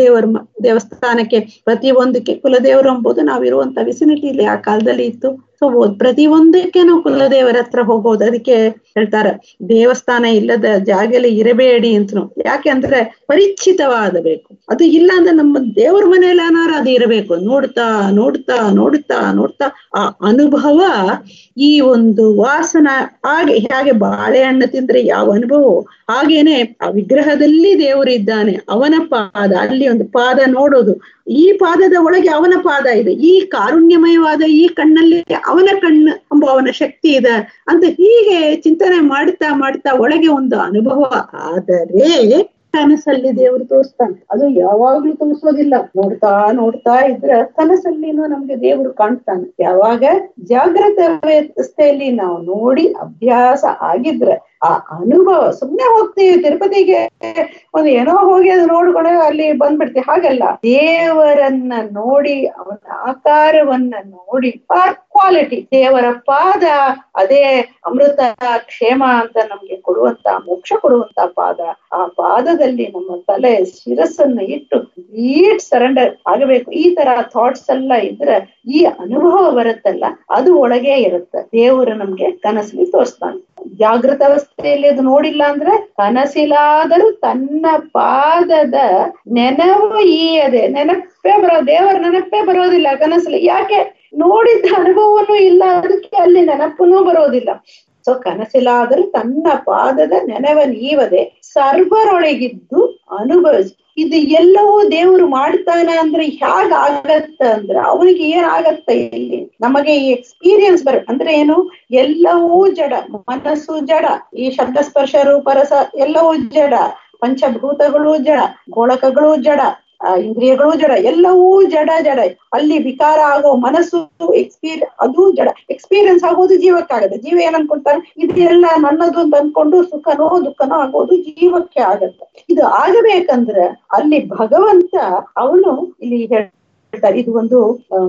ದೇವಸ್ಥಾನಕ್ಕೆ ಪ್ರತಿಯೊಂದಕ್ಕೆ ಕುಲದೇವರು ಎಂಬುದು ನಾವಿರುವಂತ ವಿಸಿನಿಟಿ ಇಲ್ಲಿ ಆ ಕಾಲದಲ್ಲಿ ಇತ್ತು. ಸೊ ಪ್ರತಿಯೊಂದಕ್ಕೆ ನಾವು ಕುಲದೇವರ ಹತ್ರ ಹೋಗೋದು. ಅದಕ್ಕೆ ಹೇಳ್ತಾರ ದೇವಸ್ಥಾನ ಇಲ್ಲದ ಜಾಗದಲ್ಲಿ ಇರಬೇಡಿ ಅಂತನು. ಯಾಕೆ ಅಂದ್ರೆ ಪರಿಚಿತವಾದಬೇಕು. ಅದು ಇಲ್ಲ ಅಂದ್ರೆ ನಮ್ಮ ದೇವ್ರ ಮನೆಯಲ್ಲಿ ಏನಾರ ಅದು ಇರಬೇಕು. ನೋಡ್ತಾ ನೋಡ್ತಾ ನೋಡ್ತಾ ನೋಡ್ತಾ ಆ ಅನುಭವ, ಈ ಒಂದು ವಾಸನ ಹೇಗೆ ಬಾಳೆಹಣ್ಣು ತಿಂದ್ರೆ ಯಾವ ಅನುಭವ, ಹಾಗೇನೆ ಆ ವಿಗ್ರಹದಲ್ಲಿ ದೇವರು ಇದ್ದಾನೆ, ಅವನ ಪಾದ, ಅಲ್ಲಿ ಒಂದು ಪಾದ ನೋಡೋದು, ಈ ಪಾದದ ಒಳಗೆ ಅವನ ಪಾದ ಇದೆ, ಈ ಕಾರುಣ್ಯಮಯವಾದ ಈ ಕಣ್ಣಲ್ಲಿ ಅವನ ಕಣ್ಣು ಎಂಬ ಅವನ ಶಕ್ತಿ ಇದೆ ಅಂತ ಹೀಗೆ ಚಿಂತನೆ ಮಾಡ್ತಾ ಮಾಡ್ತಾ ಒಳಗೆ ಒಂದು ಅನುಭವ ಆದರೆ ಕನಸಲ್ಲಿ ದೇವರು ತೋರಿಸ್ತಾನೆ. ಅದು ಯಾವಾಗ್ಲೂ ತೋರಿಸೋದಿಲ್ಲ. ನೋಡ್ತಾ ನೋಡ್ತಾ ಇದ್ರೆ ಕನಸಲ್ಲಿನೂ ನಮ್ಗೆ ದೇವರು ಕಾಣ್ತಾನೆ. ಯಾವಾಗ ಜಾಗ್ರತ ವ್ಯವಸ್ಥೆಯಲ್ಲಿ ನಾವು ನೋಡಿ ಅಭ್ಯಾಸ ಆಗಿದ್ರೆ ಆ ಅನುಭವ, ಸುಮ್ನೆ ಹೋಗ್ತೀವಿ ತಿರುಪತಿಗೆ ಒಂದು ಏನೋ ಹೋಗಿ ಅದು ನೋಡ್ಕೊಂಡು ಅಲ್ಲಿ ಬಂದ್ಬಿಡ್ತೀವಿ, ಹಾಗಲ್ಲ. ದೇವರನ್ನ ನೋಡಿ, ಅವನ ಆಕಾರವನ್ನ ನೋಡಿ, ಆ ಕ್ವಾಲಿಟಿ, ದೇವರ ಪಾದ ಅದೇ ಅಮೃತ ಕ್ಷೇಮ ಅಂತ ನಮ್ಗೆ ಕೊಡುವಂತ, ಮೋಕ್ಷ ಕೊಡುವಂತ ಪಾದ. ಆ ಪಾದದಲ್ಲಿ ನಮ್ಮ ತಲೆ ಶಿರಸ್ಸನ್ನ ಇಟ್ಟು ಕಂಪ್ಲೀಟ್ ಸರೆಂಡರ್ ಆಗಬೇಕು. ಈ ತರ ಥಾಟ್ಸ್ ಎಲ್ಲ ಇದ್ರೆ ಈ ಅನುಭವ ಬರುತ್ತಲ್ಲ, ಅದು ಒಳಗೆ ಇರುತ್ತೆ. ದೇವರು ನಮ್ಗೆ ಕನಸಲ್ಲಿ ತೋರಿಸ್ತಾನೆ. ಜಾಗೃತ ಅವಸ್ಥೆಯಲ್ಲಿ ಅದು ನೋಡಿಲ್ಲ ಅಂದ್ರೆ ಕನಸಿಲಾದರೂ ತನ್ನ ಪಾದದ ನೆನವು ಈಯದೆ, ನೆನಪೇ ದೇವರ ನೆನಪೇ ಬರೋದಿಲ್ಲ ಕನಸಲ್ಲಿ. ಯಾಕೆ? ನೋಡಿದ್ದ ಅನುಭವನೂ ಇಲ್ಲ, ಅದಕ್ಕೆ ಅಲ್ಲಿ ನೆನಪನೂ ಬರೋದಿಲ್ಲ. ಸೊ ಕನಸಿಲಾದರೂ ತನ್ನ ಪಾದದ ನೆನವನ್ನೀವದೆ ಸರ್ವರೊಳಗಿದ್ದು ಅನುಭವಿಸಿ. ಇದು ಎಲ್ಲವೂ ದೇವರು ಮಾಡ್ತಾನೆ ಅಂದ್ರೆ ಹೇಗಾಗತ್ತ ಅಂದ್ರೆ ಅವನಿಗೆ ಏನಾಗತ್ತ, ಇಲ್ಲಿ ನಮಗೆ ಈ ಎಕ್ಸ್ಪೀರಿಯನ್ಸ್ ಅಂದ್ರೆ ಏನು? ಎಲ್ಲವೂ ಜಡ, ಮನಸ್ಸು ಜಡ, ಈ ಶಬ್ದ ಸ್ಪರ್ಶ ರೂಪರಸ ಎಲ್ಲವೂ ಜಡ, ಪಂಚಭೂತಗಳು ಜಡ, ಗೋಳಕಗಳು ಜಡ, ಇಂದ್ರಿಯಗಳು ಜಡ, ಎಲ್ಲವೂ ಜಡ ಜಡ. ಅಲ್ಲಿ ವಿಕಾರ ಆಗೋ ಮನಸ್ಸು ಅದು ಜಡ. ಎಕ್ಸ್ಪೀರಿಯನ್ಸ್ ಆಗೋದು ಜೀವಕ್ಕಾಗತ್ತೆ. ಜೀವ ಏನ್ ಅನ್ಕೊಳ್ತಾನೆ, ಇದೆಲ್ಲ ನನ್ನದು ಅಂತ ಅನ್ಕೊಂಡು ಸುಖನೋ ದುಃಖನೋ ಆಗೋದು ಜೀವಕ್ಕೆ ಆಗತ್ತೆ. ಇದು ಆಗಬೇಕಂದ್ರೆ ಅಲ್ಲಿ ಭಗವಂತ ಅವನು ಇಲ್ಲಿ ಹೇಳ್ತಾರೆ, ಇದು ಒಂದು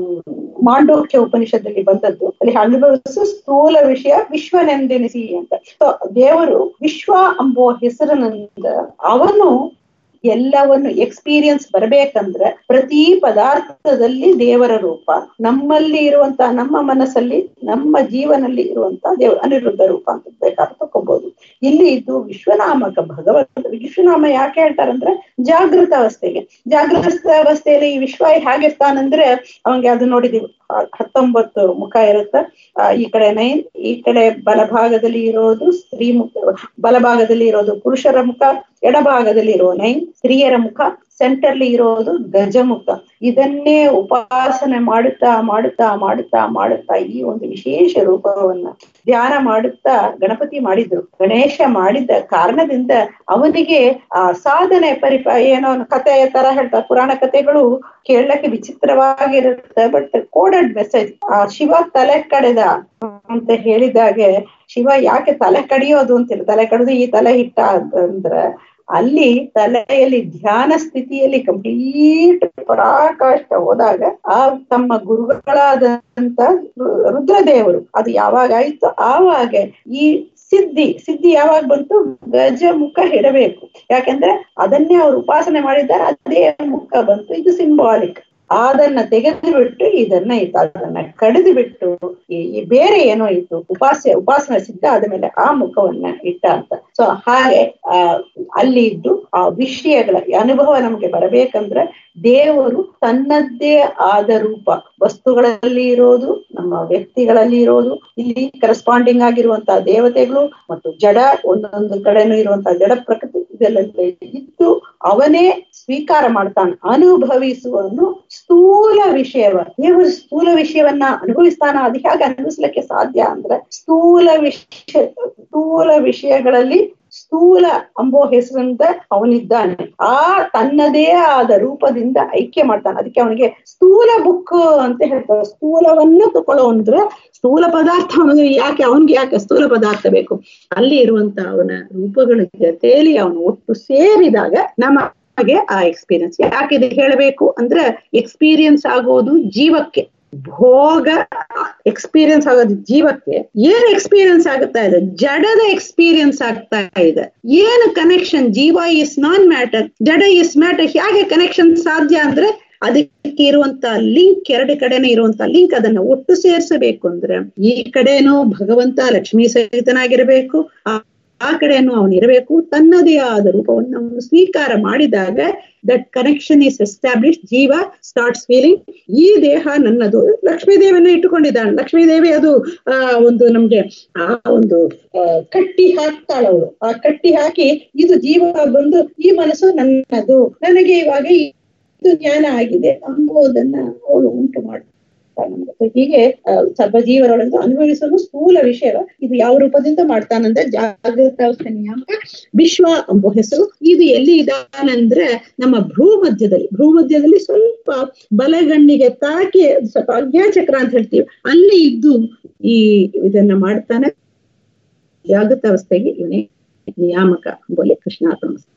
ಮಾಂಡೋಕ್ಯ ಉಪನಿಷತ್ತಲ್ಲಿ ಬಂದದ್ದು. ಅಲ್ಲಿ ಅನುಭವಿಸು ಸ್ಥೂಲ ವಿಷಯ ವಿಶ್ವನೆಂದೆನಿಸಿ ಅಂತ. ಸೊ ದೇವರು ವಿಶ್ವ ಎಂಬುವ ಹೆಸರಿನಿಂದ ಅವನು ಎಲ್ಲವನ್ನು ಎಕ್ಸ್ಪೀರಿಯನ್ಸ್ ಬರ್ಬೇಕಂದ್ರೆ ಪ್ರತಿ ಪದಾರ್ಥದಲ್ಲಿ ದೇವರ ರೂಪ, ನಮ್ಮಲ್ಲಿ ಇರುವಂತ, ನಮ್ಮ ಮನಸ್ಸಲ್ಲಿ, ನಮ್ಮ ಜೀವನಲ್ಲಿ ಇರುವಂತ ದೇವರ ಅನಿರುದ್ಧ ರೂಪ ಅಂತ ಬೇಕಾದ್ರೆ ತಕೋಬಹುದು. ಇಲ್ಲಿ ಇದು ವಿಶ್ವನಾಮಕ ಭಗವಂತ. ವಿಶ್ವನಾಮ ಯಾಕೆ ಹೇಳ್ತಾರಂದ್ರೆ ಜಾಗೃತ ಅವಸ್ಥೆಗೆ. ಜಾಗೃತ ಅವಸ್ಥೆಯಲ್ಲಿ ಈ ವಿಶ್ವ ಹೇಗಿರ್ತಾನಂದ್ರೆ ಅವಂಗೆ ಅದು ನೋಡಿದೀವಿ 19 ಮುಖ ಇರುತ್ತೆ. ಈ ಕಡೆ 9, ಈ ಕಡೆ ಬಲಭಾಗದಲ್ಲಿ ಇರೋದು ಸ್ತ್ರೀ ಮುಖ, ಬಲಭಾಗದಲ್ಲಿ ಇರೋದು ಪುರುಷರ ಮುಖ, ಎಡಭಾಗದಲ್ಲಿ ಇರೋ 9 ಸ್ತ್ರೀಯರ ಮುಖ, ಸೆಂಟರ್ಲಿ ಇರೋದು ಗಜಮುಖ. ಇದನ್ನೇ ಉಪಾಸನೆ ಮಾಡುತ್ತಾ ಮಾಡುತ್ತಾ ಮಾಡುತ್ತಾ ಮಾಡುತ್ತಾ ಈ ಒಂದು ವಿಶೇಷ ರೂಪವನ್ನ ಧ್ಯಾನ ಮಾಡುತ್ತಾ ಗಣಪತಿ ಮಾಡಿದ್ರು. ಗಣೇಶ ಮಾಡಿದ್ದ ಕಾರಣದಿಂದ ಅವನಿಗೆ ಆ ಸಾಧನೆ ಏನೋ ಕಥೆಯ ತರ ಹೇಳ್ತಾರೆ. ಪುರಾಣ ಕಥೆಗಳು ಕೇಳಕ್ಕೆ ವಿಚಿತ್ರವಾಗಿರುತ್ತೆ, ಬಟ್ ಕೋಡೆಡ್ ಮೆಸೇಜ್. ಆ ಶಿವ ತಲೆ ಕಡೆದ ಅಂತ ಹೇಳಿದಾಗೆ, ಶಿವ ಯಾಕೆ ತಲೆ ಕಡಿಯೋದು ಅಂತಿಲ್ಲ, ತಲೆ ಕಡಿದು ಈ ತಲೆ ಇಟ್ಟ ಅಂತಂದ್ರೆ ಅಲ್ಲಿ ತಲೆಯಲ್ಲಿ ಧ್ಯಾನ ಸ್ಥಿತಿಯಲ್ಲಿ ಕಂಪ್ಲೀಟ್ ಪರಾಕಾಷ್ಠ ಹೋದಾಗ ಆ ತಮ್ಮ ಗುರುಗಳಾದಂತ ರುದ್ರದೇವರು ಅದು ಯಾವಾಗ ಆಯ್ತು ಆವಾಗ ಈ ಸಿದ್ಧಿ ಯಾವಾಗ ಬಂತು? ಗಜಮುಖ ಇಡಬೇಕು. ಯಾಕೆಂದ್ರೆ ಅದನ್ನೇ ಅವ್ರು ಉಪಾಸನೆ ಮಾಡಿದ್ದಾರೆ, ಅದೇ ಮುಖ ಬಂತು. ಇದು ಸಿಂಬಾಲಿಕ್. ಅದನ್ನ ತೆಗೆದು ಬಿಟ್ಟು ಇದನ್ನ ಇತ್ತು, ಅದನ್ನ ಕಡಿದು ಬಿಟ್ಟು ಈ ಬೇರೆ ಏನೋ ಇತ್ತು, ಉಪಾಸನೆ ಸಿದ್ಧ ಆದ್ಮೇಲೆ ಆ ಮುಖವನ್ನ ಇಟ್ಟ ಅಂತ. ಸೊ ಹಾಗೆ ಅಲ್ಲಿ ಇದ್ದು ಆ ವಿಷಯಗಳ ಅನುಭವ ನಮ್ಗೆ ಬರಬೇಕಂದ್ರೆ ದೇವರು ತನ್ನದ್ದೇ ಆದ ರೂಪ, ವಸ್ತುಗಳಲ್ಲಿ ಇರೋದು, ನಮ್ಮ ವ್ಯಕ್ತಿಗಳಲ್ಲಿ ಇರೋದು, ಇಲ್ಲಿ ಕರೆಸ್ಪಾಂಡಿಂಗ್ ಆಗಿರುವಂತಹ ದೇವತೆಗಳು ಮತ್ತು ಜಡ, ಒಂದೊಂದು ಕಡೆನೂ ಇರುವಂತಹ ಜಡ ಪ್ರಕೃತಿ, ಇದೆಲ್ಲ ಇದ್ದು ಅವನೇ ಸ್ವೀಕಾರ ಮಾಡ್ತಾನೆ. ಅನುಭವಿಸುವನು ಸ್ಥೂಲ ವಿಷಯವ. ದೇವರು ಸ್ಥೂಲ ವಿಷಯವನ್ನ ಅನುಭವಿಸ್ತಾನ. ಅದು ಹೇಗೆ ಅನುಭವಿಸ್ಲಿಕ್ಕೆ ಸಾಧ್ಯ ಅಂದ್ರೆ ಸ್ಥೂಲ ವಿಷಯಗಳಲ್ಲಿ ಸ್ಥೂಲ ಅಂಬೋ ಹೆಸರಿಂದ ಅವನಿದ್ದಾನೆ. ಆ ತನ್ನದೇ ಆದ ರೂಪದಿಂದ ಐಕ್ಯ ಮಾಡ್ತಾನೆ. ಅದಕ್ಕೆ ಅವನಿಗೆ ಸ್ಥೂಲ ಬುಕ್ ಅಂತ ಹೇಳ್ತಾರೆ. ಸ್ಥೂಲವನ್ನು ತಗೊಳ್ಳೋ ಅಂದ್ರೆ ಸ್ಥೂಲ ಪದಾರ್ಥ ಯಾಕೆ ಅವನ್ಗೆ ಯಾಕೆ ಸ್ಥೂಲ ಪದಾರ್ಥ ಬೇಕು? ಅಲ್ಲಿ ಇರುವಂತ ಅವನ ರೂಪಗಳ ಜೊತೆಯಲ್ಲಿ ಅವನು ಒಟ್ಟು ಸೇರಿದಾಗ ನಮಗೆ ಆ ಎಕ್ಸ್ಪೀರಿಯನ್ಸ್. ಯಾಕೆ ಇದು ಹೇಳಬೇಕು ಅಂದ್ರೆ ಎಕ್ಸ್ಪೀರಿಯನ್ಸ್ ಆಗೋದು ಜೀವಕ್ಕೆ, ಭೋಗ ಎಕ್ಸ್ಪೀರಿಯನ್ಸ್ ಆಗೋದು ಜೀವಕ್ಕೆ. ಏನ್ ಎಕ್ಸ್ಪೀರಿಯನ್ಸ್ ಆಗುತ್ತಾ ಇದೆ? ಜಡದ ಎಕ್ಸ್ಪೀರಿಯನ್ಸ್ ಆಗ್ತಾ ಇದೆ. ಏನು ಕನೆಕ್ಷನ್? ಜೀವ ಇಸ್ ನಾನ್ ಮ್ಯಾಟರ್, ಜಡ ಇಸ್ ಮ್ಯಾಟರ್. ಹೇಗೆ ಕನೆಕ್ಷನ್ ಸಾಧ್ಯ ಅಂದ್ರೆ ಅದಕ್ಕೆ ಇರುವಂತ ಲಿಂಕ್, ಎರಡು ಕಡೆನೇ ಇರುವಂತ ಲಿಂಕ್, ಅದನ್ನ ಒಟ್ಟು ಸೇರಿಸಬೇಕು ಅಂದ್ರೆ ಈ ಕಡೆನೂ ಭಗವಂತ ಲಕ್ಷ್ಮೀ ಸಹಿತನಾಗಿರ್ಬೇಕು, ಆ ಕಡೆಯನ್ನು ಅವನಿರಬೇಕು. ತನ್ನದೇ ಆದ ರೂಪವನ್ನು ಅವನು ಸ್ವೀಕಾರ ಮಾಡಿದಾಗ ದಟ್ ಕನೆಕ್ಷನ್ ಈಸ್ ಎಸ್ಟಾಬ್ಲಿಷ್. ಜೀವ ಸ್ಟಾರ್ಟ್ಸ್ ಫೀಲಿಂಗ್ ಈ ದೇಹ ನನ್ನದು. ಲಕ್ಷ್ಮೀದೇವಿಯನ್ನು ಇಟ್ಟುಕೊಂಡಿದ್ದಾಳೆ. ಲಕ್ಷ್ಮೀದೇವಿ ಅದು ಒಂದು ನಮ್ಗೆ ಆ ಒಂದು ಕಟ್ಟಿ ಹಾಕ್ತಾಳವಳು. ಆ ಕಟ್ಟಿ ಹಾಕಿ ಇದು ಜೀವ ಬಂದು ಈ ಮನಸ್ಸು ನನ್ನದು, ನನಗೆ ಇವಾಗ ಇದು ಜ್ಞಾನ ಆಗಿದೆ ಅಂಬೋದನ್ನ ಅವಳು ಉಂಟು ಮಾಡ್ತಾಳೆ. ಹೀಗೆ ಸರ್ವಜೀವರೊಳಗೆ ಅನುಭವಿಸಲು ಸ್ಥೂಲ ವಿಷಯ. ಇದು ಯಾವ ರೂಪದಿಂದ ಮಾಡ್ತಾನಂದ್ರೆ ಜಾಗೃತ ಅವಸ್ಥೆ ನಿಯಾಮಕ ವಿಶ್ವ ಎಂಬ ಹೆಸರು. ಇದು ಎಲ್ಲಿ ಇದಾನಂದ್ರೆ ನಮ್ಮ ಭ್ರೂಮಧ್ಯದಲ್ಲಿ ಸ್ವಲ್ಪ ಬಲಗಣ್ಣಿಗೆ ತಾಕಿ ಸ್ವಲ್ಪ ಅಜ್ಞಾಚಕ್ರ ಅಂತ ಹೇಳ್ತೀವಿ, ಅಲ್ಲಿ ಇದ್ದು ಈ ಇದನ್ನ ಮಾಡ್ತಾನೆ. ಜಾಗೃತ ಅವಸ್ಥೆಗೆ ಇವನೇ ನಿಯಾಮಕ ಎಂಬಲ್ಲಿ ಕೃಷ್ಣಾರ್ಪಣ.